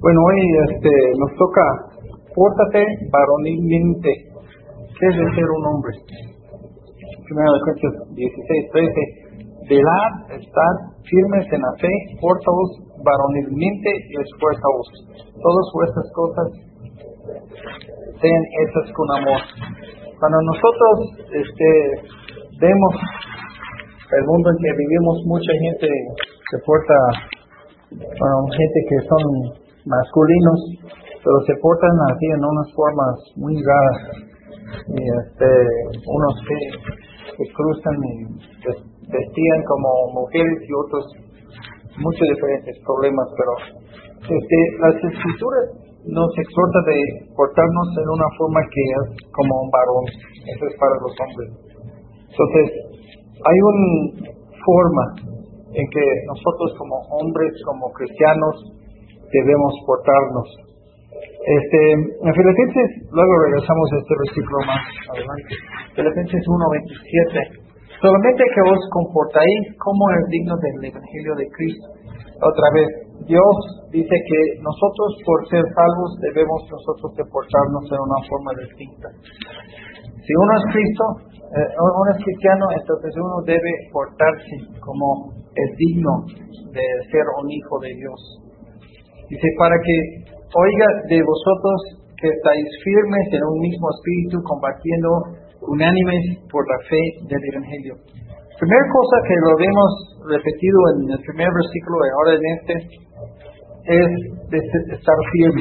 Bueno, hoy nos toca, pórtate varonilmente. ¿Qué es de ser un hombre? 1 Corintios 16:13. Velad, estad firmes en la fe, portaos varonilmente y esfuerzaos. Todas vuestras cosas sean hechas con amor. Cuando nosotros vemos el mundo en que vivimos, mucha gente se porta, gente que son masculinos, pero se portan así en unas formas muy raras. Y unos que cruzan y vestían como mujeres y otros muchos diferentes problemas, pero las escrituras nos exhorta de portarnos en una forma que es como un varón. Eso es para los hombres. Entonces, hay una forma en que nosotros como hombres, como cristianos, debemos portarnos. En Filipenses, luego regresamos a este versículo más adelante. Filipenses 1:27. Solamente que os comportáis como es digno del Evangelio de Cristo. Otra vez, Dios dice que nosotros, por ser salvos, debemos nosotros de portarnos en una forma distinta. Si uno es Cristo, uno es cristiano, entonces uno debe portarse como es digno de ser un hijo de Dios. Dice, para que oiga de vosotros que estáis firmes en un mismo espíritu, combatiendo unánimes por la fe del Evangelio. Primera cosa que lo vemos repetido en el primer versículo y ahora en es de estar firme.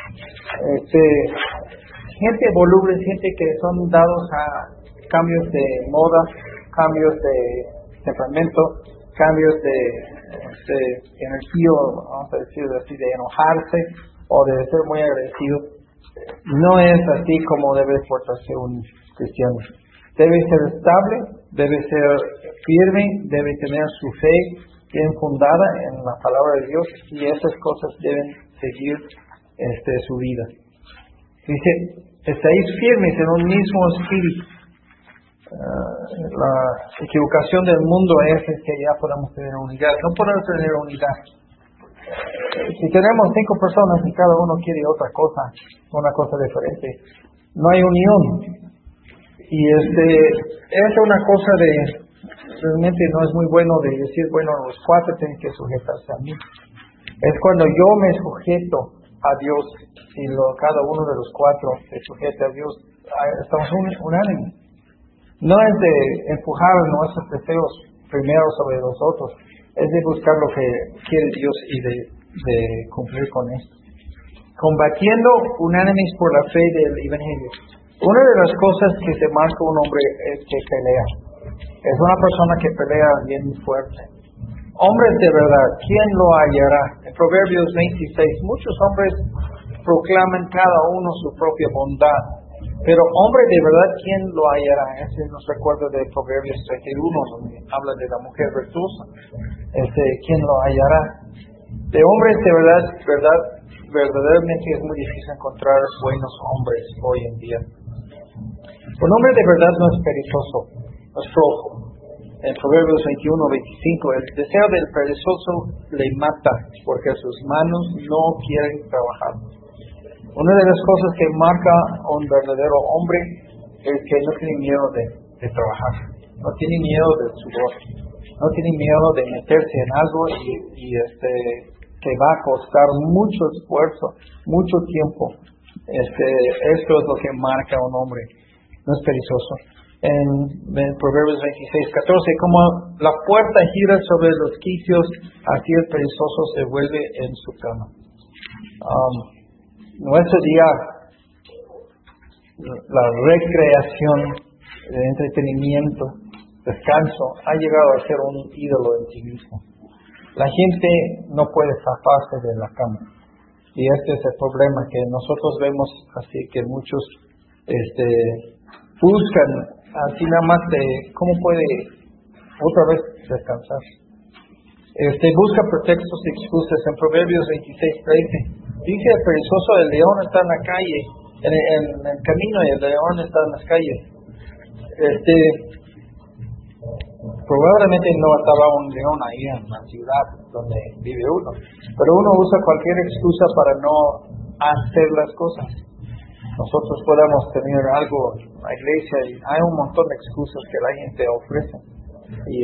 Gente voluble, gente que son dados a cambios de moda, cambios de temperamento, cambios de energía, vamos a decir así, de enojarse o de ser muy agresivo. No es así como debe portarse un cristiano. Debe ser estable, debe ser firme, debe tener su fe bien fundada en la palabra de Dios, y esas cosas deben seguir su vida. Dice, estáis firmes en un mismo espíritu. La equivocación del mundo es que ya podemos tener unidad. No podemos tener unidad. Si tenemos 5 personas y cada uno quiere otra cosa, una cosa diferente, no hay unión. Y es una cosa realmente no es muy bueno de decir, bueno, los 4 tienen que sujetarse a mí. Es cuando yo me sujeto a Dios y cada uno de los 4 se sujeta a Dios, estamos unánimes. No es de empujar nuestros deseos primero sobre los otros, es de buscar lo que quiere Dios y de cumplir con esto. Combatiendo unánimes por la fe del Evangelio. Una de las cosas que se marca un hombre es que pelea. Es una persona que pelea bien fuerte. Hombres de verdad, ¿quién lo hallará? En Proverbios 26, muchos hombres proclaman cada uno su propia bondad. Pero hombre de verdad, ¿quién lo hallará? Ese nos recuerda de Proverbios 31, donde habla de la mujer virtuosa. ¿Quién lo hallará? De hombres de verdad, verdaderamente es muy difícil encontrar buenos hombres hoy en día. Un hombre de verdad no es perezoso, no es flojo. En Proverbios 21:25, el deseo del perezoso le mata, porque sus manos no quieren trabajar. Una de las cosas que marca a un verdadero hombre es que no tiene miedo de trabajar, no tiene miedo del sudor, no tiene miedo de meterse en algo y que va a costar mucho esfuerzo, mucho tiempo. Esto es lo que marca a un hombre, no es perezoso. En Proverbios 26:14, como la puerta gira sobre los quicios, así el perezoso se vuelve en su cama. Nuestro día, la recreación, el entretenimiento, descanso, ha llegado a ser un ídolo en sí mismo. La gente no puede zafarse de la cama. Y este es el problema, que nosotros vemos así que muchos buscan así nada más de cómo puede otra vez descansar. Busca pretextos y excusas. En Proverbios 26:13 dice el perezoso, el león está en la calle, en el camino, y el león está en las calles. Probablemente no estaba un león ahí en la ciudad donde vive uno, pero uno usa cualquier excusa para no hacer las cosas. Nosotros podemos tener algo en la iglesia y hay un montón de excusas que la gente ofrece. Y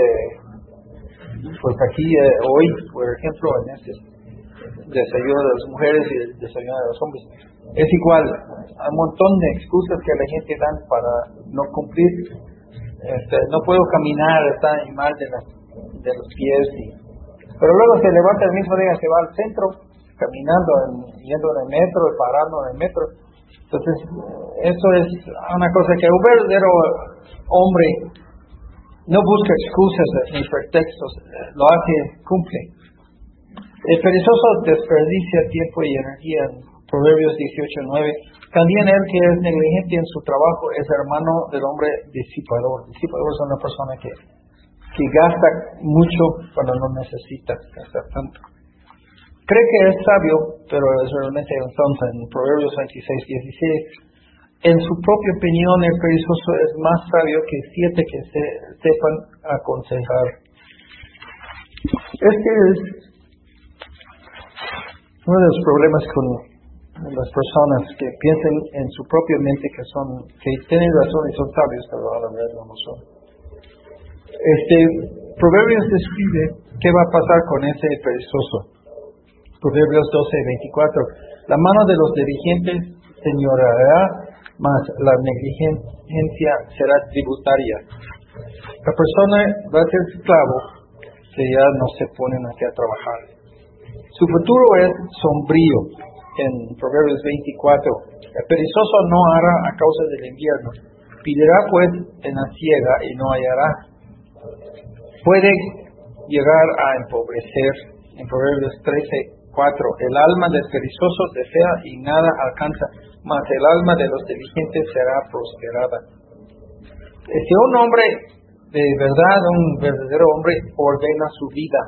pues aquí hoy, por ejemplo, en este desayuno de las mujeres y el desayuno de los hombres, es igual. Hay un montón de excusas que la gente dan para no cumplir. No puedo caminar, está mal de los pies. Pero luego se levanta el mismo día, se va al centro, caminando, yendo en el metro, parando en el metro. Entonces, eso es una cosa que un verdadero hombre no busca excusas ni pretextos, lo hace, cumple. El perezoso desperdicia tiempo y energía en Proverbios 18:9. También el que es negligente en su trabajo es hermano del hombre disipador. Disipador es una persona que gasta mucho cuando no necesita gastar tanto. Cree que es sabio, pero es realmente un tonto. En Proverbios 26:16, en su propia opinión, el perezoso es más sabio que 7 que sepan aconsejar. Este es uno de los problemas con las personas que piensan en su propia mente que tienen razón y son sabios, pero a la verdad no son. Proverbios describe qué va a pasar con ese perezoso. Proverbios 12:24. La mano de los dirigentes señoreará, mas la negligencia será tributaria. La persona va a ser esclavo que ya no se ponen aquí a trabajar. Su futuro es sombrío. En Proverbios 24, el perezoso no hará a causa del invierno, piderá pues en la siega y no hallará. Puede llegar a empobrecer. En Proverbios 13:4, el alma del perezoso desea y nada alcanza, mas el alma de los diligentes será prosperada. Si un hombre de verdad, un verdadero hombre, ordena su vida.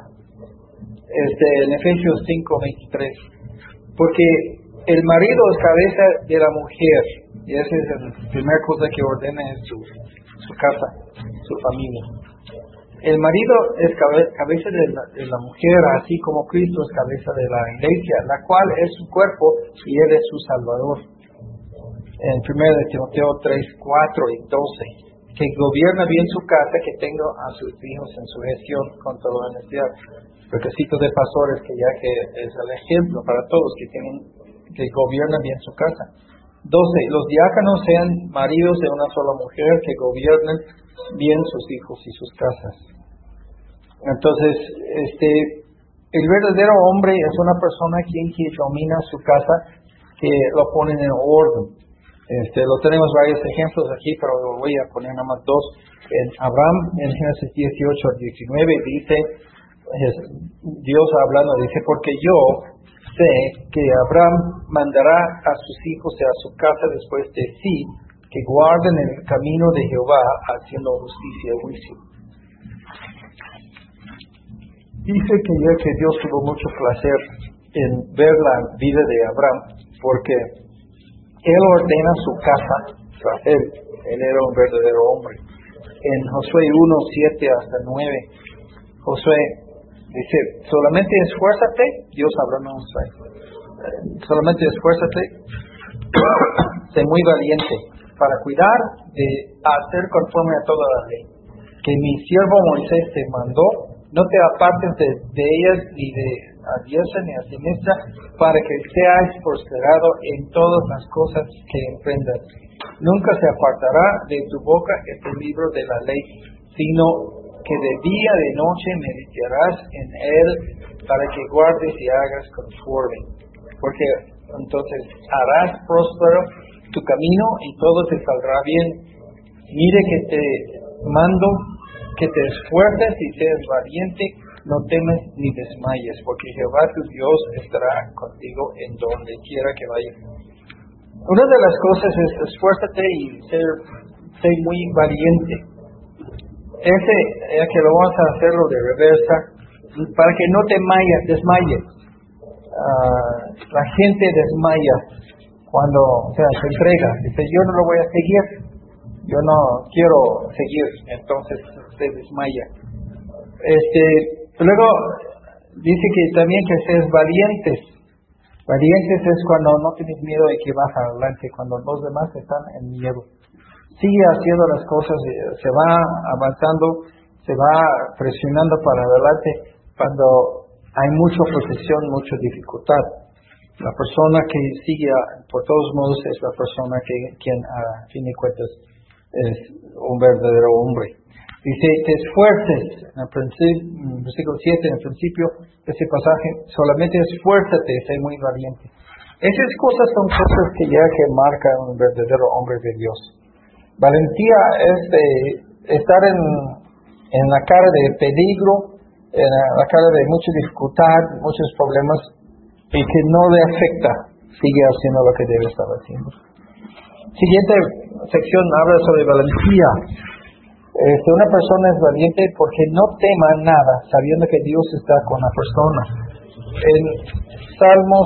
En Efesios 5:23. Porque el marido es cabeza de la mujer, y esa es la primera cosa que ordena en su casa, su familia. El marido es cabeza de la mujer, así como Cristo es cabeza de la iglesia, la cual es su cuerpo y él es su salvador. En 1 Timoteo 3:4 y 12, que gobierna bien su casa, que tenga a sus hijos en su gestión con toda honestidad. Requisito de pastores que es el ejemplo para todos que gobiernan bien su casa. 12. Los diáconos sean maridos de una sola mujer que gobiernen bien sus hijos y sus casas. Entonces, el verdadero hombre es una persona que domina su casa, que lo pone en orden. Lo tenemos varios ejemplos aquí, pero voy a poner nada más 2. En Abraham, en Génesis 18:19, dice, Dios hablando, dice, porque yo sé que Abraham mandará a sus hijos y a su casa después de sí, que guarden el camino de Jehová, haciendo justicia y juicio. Dice que Dios tuvo mucho placer en ver la vida de Abraham, porque él ordena su casa tras él era un verdadero hombre. En Josué 1:7-9, Josué dice, solamente esfuérzate, Dios hablando a Josué, solamente esfuérzate, sé muy valiente para cuidar de hacer conforme a toda la ley que mi siervo Moisés te mandó, no te apartes de ellas ni de a diestra ni a siniestra, para que seas prosperado en todas las cosas que emprendas. Nunca se apartará de tu boca este libro de la ley, sino que de día y de noche meditarás en él, para que guardes y hagas conforme. Porque entonces harás próspero tu camino y todo te saldrá bien. Mire que te mando que te esfuerces y seas valiente, no temes ni desmayes, porque Jehová tu Dios estará contigo en donde quiera que vayas. Una de las cosas es esfuérzate y ser muy valiente. Que lo vamos a hacerlo de reversa, para que no te desmayes. La gente desmaya cuando se entrega. Dice, yo no lo voy a seguir. yo no quiero seguir, entonces se desmaya. Luego dice que también que seas valientes. Valientes es cuando no tienes miedo de que vas adelante, cuando los demás están en miedo. Sigue haciendo las cosas, se va avanzando, se va presionando para adelante cuando hay mucha oposición, mucha dificultad. La persona que sigue por todos modos es la persona quien a fin de cuentas es un verdadero hombre. Dice, te esfuerces, en el versículo 7, en el principio de ese pasaje, solamente esfuérzate, sé muy valiente. Esas cosas son cosas que marcan un verdadero hombre de Dios. Valentía es de estar en la cara de peligro, en la cara de mucha dificultad, muchos problemas, y que no le afecta, sigue haciendo lo que debe estar haciendo. Siguiente sección habla sobre valentía. Una persona es valiente porque no tema nada, sabiendo que Dios está con la persona. En Salmos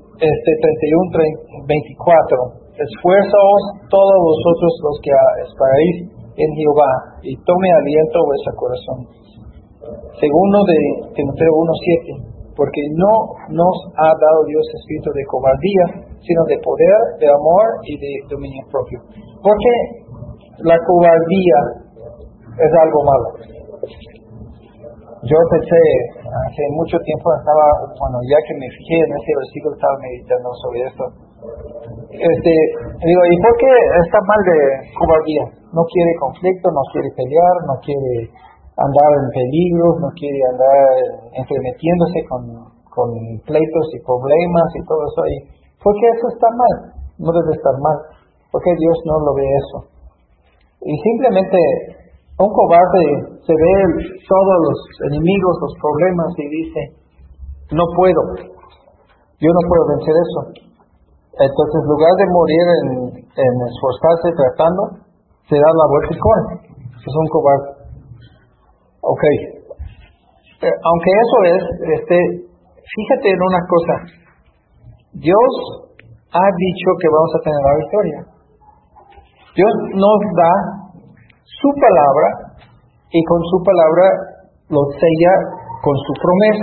31, 24, esfuerzaos todos vosotros los que esperáis en Jehová, y tome aliento vuestro corazón. Segundo de Timoteo 1:7, porque no nos ha dado Dios espíritu de cobardía, sino de poder, de amor y de dominio propio. Porque la cobardía es algo malo. Yo pensé, hace mucho tiempo ya que me fijé en ese versículo, estaba meditando sobre esto. Digo, ¿y por qué está mal de cobardía? No quiere conflicto, no quiere pelear, no quiere andar en peligros, no quiere andar entremetiéndose con pleitos y problemas y todo eso. ¿Y por qué eso está mal? No debe estar mal. ¿Por qué Dios no lo ve eso? Y simplemente un cobarde se ve todos los enemigos, los problemas y dice, no puedo, yo no puedo vencer eso. Entonces, en lugar de morir en esforzarse tratando, se da la vuelta y corre. Es un cobarde. Ok. Aunque eso es, fíjate en una cosa. Dios ha dicho que vamos a tener la victoria. Dios nos da su palabra y con su palabra lo sella con su promesa.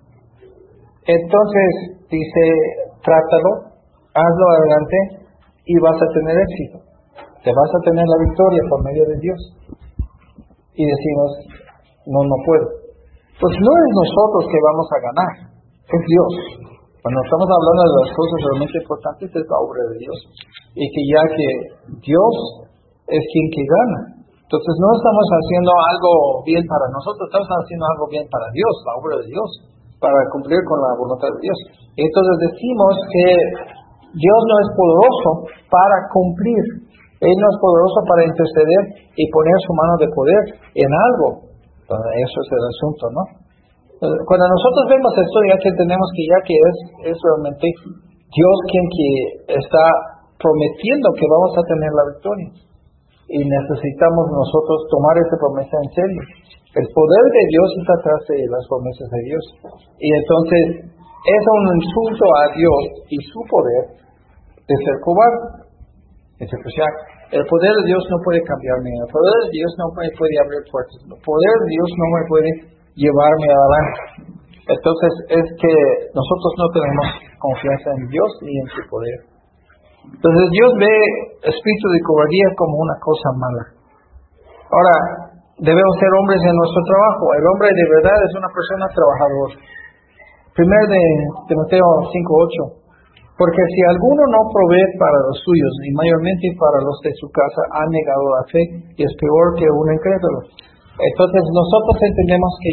Entonces dice, trátalo, hazlo adelante y vas a tener éxito. Te vas a tener la victoria por medio de Dios. Y decimos, no puedo. Pues no es nosotros que vamos a ganar, es Dios. Cuando estamos hablando de las cosas realmente importantes, es la obra de Dios. Y que ya que Dios es quien que gana. Entonces no estamos haciendo algo bien para nosotros, estamos haciendo algo bien para Dios, la obra de Dios, para cumplir con la voluntad de Dios. Entonces decimos que Dios no es poderoso para cumplir. Él no es poderoso para interceder y poner su mano de poder en algo. Entonces, eso es el asunto, ¿no? Cuando nosotros vemos esto, ya que entendemos que es realmente Dios quien que está prometiendo que vamos a tener la victoria. Y necesitamos nosotros tomar esa promesa en serio. El poder de Dios está atrás de las promesas de Dios. Y entonces es un insulto a Dios y su poder de ser cobarde. El poder de Dios no puede cambiarme. El poder de Dios no me puede abrir puertas. El poder de Dios no me puede llevarme adelante. Entonces es que nosotros no tenemos confianza en Dios ni en su poder. Entonces Dios ve espíritu de cobardía como una cosa mala. Ahora, debemos ser hombres en nuestro trabajo. El hombre de verdad es una persona trabajadora. Primero de Timoteo 5:8. Porque si alguno no provee para los suyos, y mayormente para los de su casa, ha negado la fe y es peor que un incrédulo. Entonces nosotros entendemos que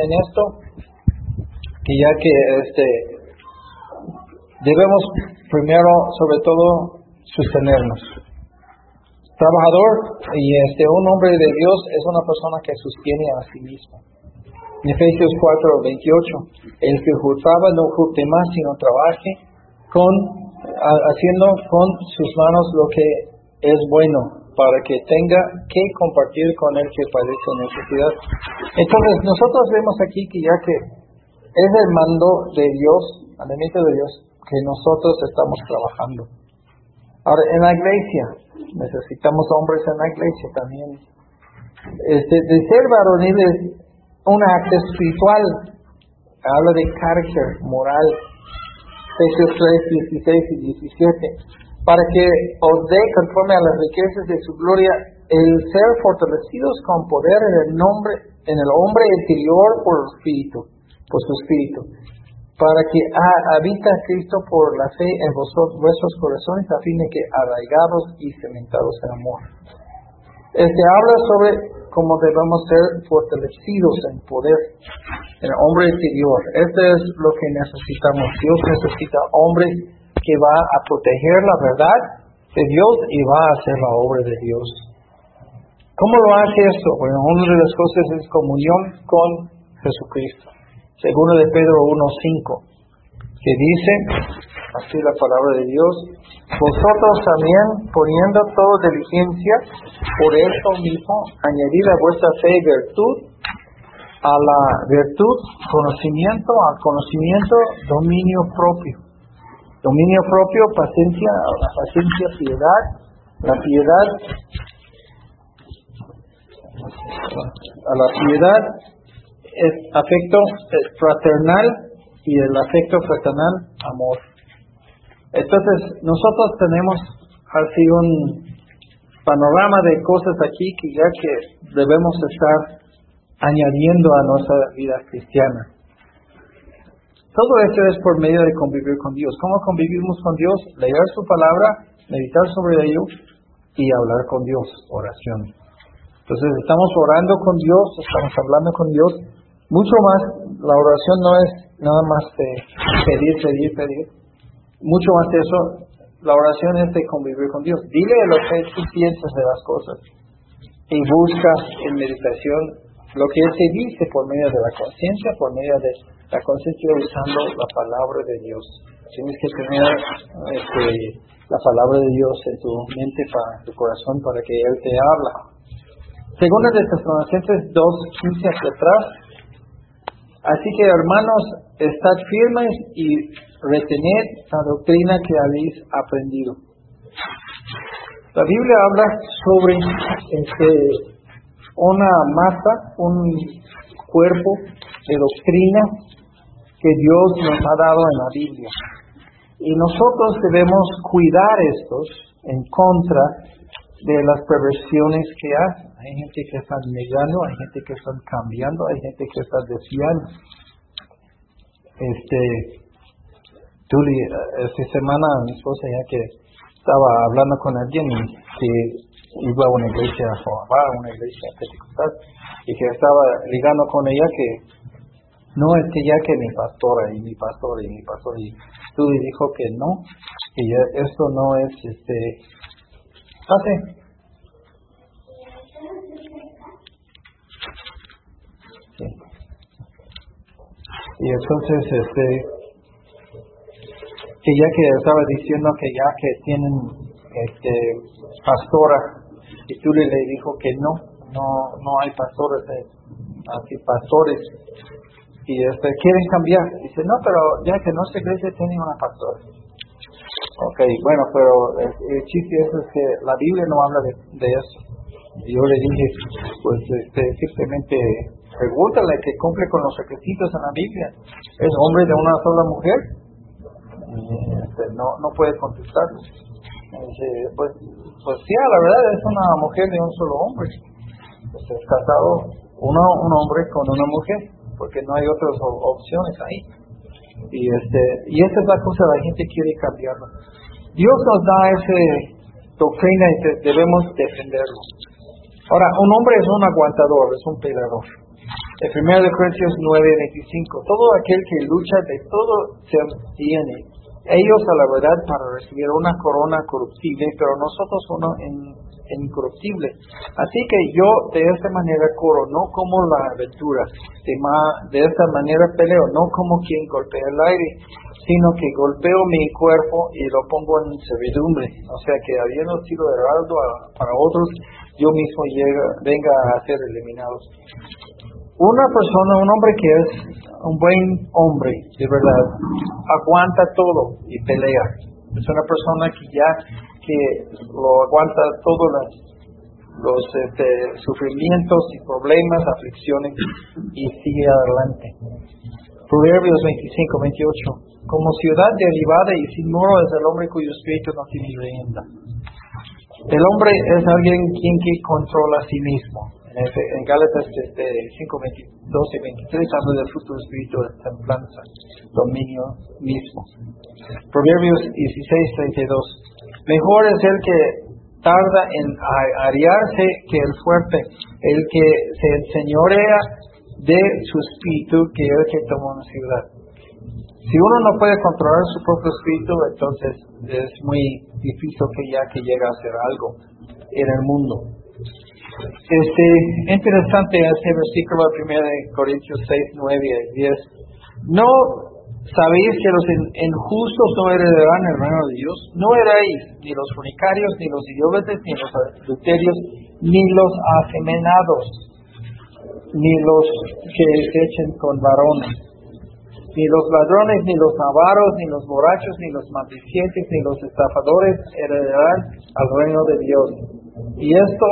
debemos primero, sobre todo, sostenernos. Trabajador y un hombre de Dios es una persona que sostiene a sí mismo. En Efesios 4:28, el que juzgaba no juzgue más, sino trabaje haciendo con sus manos lo que es bueno, para que tenga que compartir con el que padece necesidad. Entonces nosotros vemos aquí que ya que es el mando de Dios, mandamiento de Dios, que nosotros estamos trabajando. Ahora, en la iglesia, necesitamos hombres en la iglesia también. De ser varonil es un acto espiritual, habla de carácter moral, Efesios 3, 16 y 17, para que os dé conforme a las riquezas de su gloria el ser fortalecidos con poder en el hombre interior por su espíritu, para que habita Cristo por la fe en vuestros corazones, a fin de que arraigados y cementados en amor. Habla sobre cómo debemos ser fortalecidos en poder en el hombre interior. Esto es lo que necesitamos. Dios necesita hombres que va a proteger la verdad de Dios y va a hacer la obra de Dios. ¿Cómo lo hace esto? Bueno, una de las cosas es comunión con Jesucristo. Segundo de Pedro 1:5, que dice, así la palabra de Dios: vosotros también, poniendo toda diligencia, por esto mismo, añadid a vuestra fe virtud, a la virtud conocimiento, al conocimiento dominio propio, paciencia, a la paciencia piedad, la piedad, a la piedad es afecto fraternal y el afecto fraternal amor. Entonces nosotros tenemos así un panorama de cosas aquí que debemos estar añadiendo a nuestra vida cristiana. Todo esto es por medio de convivir con Dios. ¿Cómo convivimos con Dios? Leer su palabra, meditar sobre ello y hablar con Dios, oración. Entonces estamos orando con Dios, estamos hablando con Dios. Mucho más, la oración no es nada más de pedir. Mucho más de eso, la oración es de convivir con Dios. Dile lo que tú piensas de las cosas y busca en meditación lo que Él te dice por medio de la conciencia, usando la palabra de Dios. Tienes que tener la palabra de Dios en tu mente, para tu corazón, para que Él te habla. Segunda de Tesalonicenses 2:15 hacia atrás. Así que, hermanos, estad firmes y retened la doctrina que habéis aprendido. La Biblia habla sobre una masa, un cuerpo de doctrina que Dios nos ha dado en la Biblia. Y nosotros debemos cuidar estos en contra de las perversiones que hacen. Hay gente que está negando, hay gente que está cambiando, hay gente que está desviando. Esta semana mi esposa ya que estaba hablando con alguien que iba a una iglesia pentecostal y que estaba ligando con ella que no es que ya que mi pastor y tú le dijo que no, que ya esto no es sí. Y entonces que ya que estaba diciendo que ya que tienen pastora y tú le dijo que no hay pastores así pastores y quieren cambiar. Dice, no, pero ya que nuestra iglesia tiene una pastora. Okay, bueno, pero el chiste es que la Biblia no habla de eso. Y yo le dije, pues simplemente pregúntale que cumple con los requisitos en la Biblia. ¿Es hombre de una sola mujer? No puede contestar. Dice, pues sí, la verdad es una mujer de un solo hombre. Es casado un hombre con una mujer, porque no hay otras opciones ahí. Y esta es la cosa, la gente quiere cambiarlo. Dios nos da esa doctrina y debemos defenderlo. Ahora, un hombre es un aguantador, es un peleador. En 1 Corintios 9:25, todo aquel que lucha de todo se abstiene, ellos a la verdad para recibir una corona corruptible, pero nosotros uno incorruptible. Así que yo de esta manera corro, no como la aventura, de esta manera peleo, no como quien golpea el aire, sino que golpeo mi cuerpo y lo pongo en servidumbre. O sea que habiendo sido heraldo para otros, yo mismo venga a ser eliminados. Una persona, un hombre que es un buen hombre, de verdad, aguanta todo y pelea. Es una persona que que lo aguanta todos los sufrimientos y problemas, aflicciones, y sigue adelante. Proverbios 25-28. Como ciudad derribada y sin muro es el hombre cuyo espíritu no tiene rienda. El hombre es alguien que controla a sí mismo. En Gálatas 5:12-23 habla del fruto del espíritu de templanza, dominio mismo. Proverbios 16:32. Mejor es el que tarda en airarse que el fuerte, el que se enseñorea de su espíritu que el que toma una ciudad. Si uno no puede controlar su propio espíritu, entonces es muy difícil que llegue a hacer algo en el mundo. Interesante este versículo de 1 Corintios 6:9-10. ¿No sabéis que los injustos no heredarán el reino de Dios? No heredáis ni los fornicarios, ni los idólatras, ni los adulterios, ni los afeminados, ni los que se echen con varones, ni los ladrones, ni los avaros, ni los borrachos, ni los maldicientes, ni los estafadores heredarán al reino de Dios. Y esto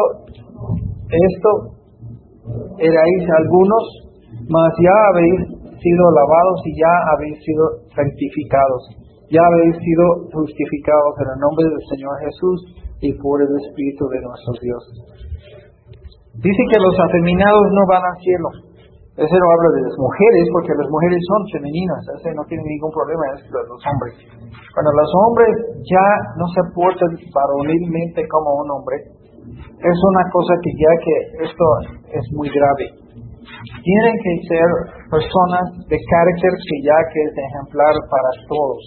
erais algunos, mas ya habéis sido lavados y ya habéis sido santificados, ya habéis sido justificados en el nombre del Señor Jesús y por el Espíritu de nuestro Dios. Dice que los afeminados no van al cielo. Ese no habla de las mujeres, porque las mujeres son femeninas, ese no tiene ningún problema, es de los hombres. Cuando los hombres ya no se portan varonilmente como un hombre, es una cosa que esto es muy grave. Tienen que ser personas de carácter que es ejemplar para todos.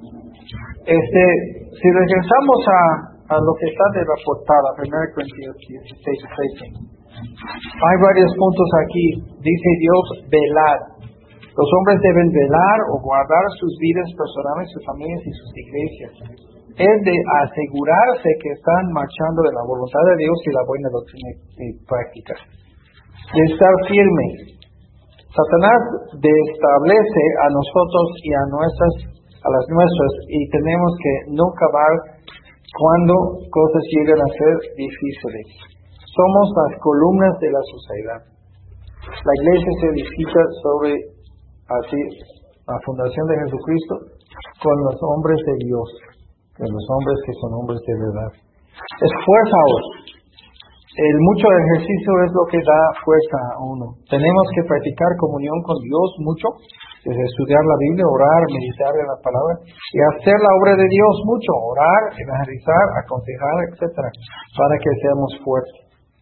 Si regresamos a lo que está de la portada, 1 Corintios 16:13. Hay varios puntos aquí. Dice Dios, velad. Los hombres deben velar o guardar sus vidas personales, sus familias y sus iglesias. Es de asegurarse que están marchando de la voluntad de Dios y la buena doctrina y práctica. De estar firmes. Satanás destablece a nosotros y a las nuestras, y tenemos que no cavar cuando cosas llegan a ser difíciles. Somos las columnas de la sociedad. La iglesia se edifica sobre la fundación de Jesucristo con los hombres de Dios, con los hombres que son hombres de verdad. Esfuerzaos. El mucho ejercicio es lo que da fuerza a uno. Tenemos que practicar comunión con Dios mucho, es estudiar la Biblia, orar, meditar en la palabra y hacer la obra de Dios mucho, orar, evangelizar, aconsejar, etcétera, para que seamos fuertes.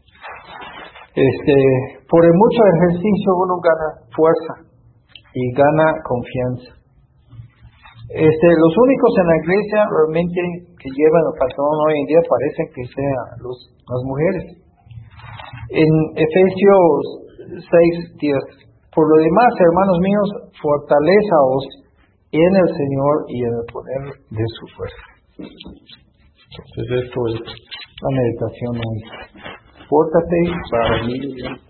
Por el mucho ejercicio uno gana fuerza y gana confianza. Los únicos en la iglesia realmente que llevan el patrón hoy en día parecen que sean las mujeres. En Efesios 6:10, por lo demás, hermanos míos, fortaleceos en el Señor y en el poder de su fuerza. Entonces esto es la meditación hoy. Pórtate para vivir bien.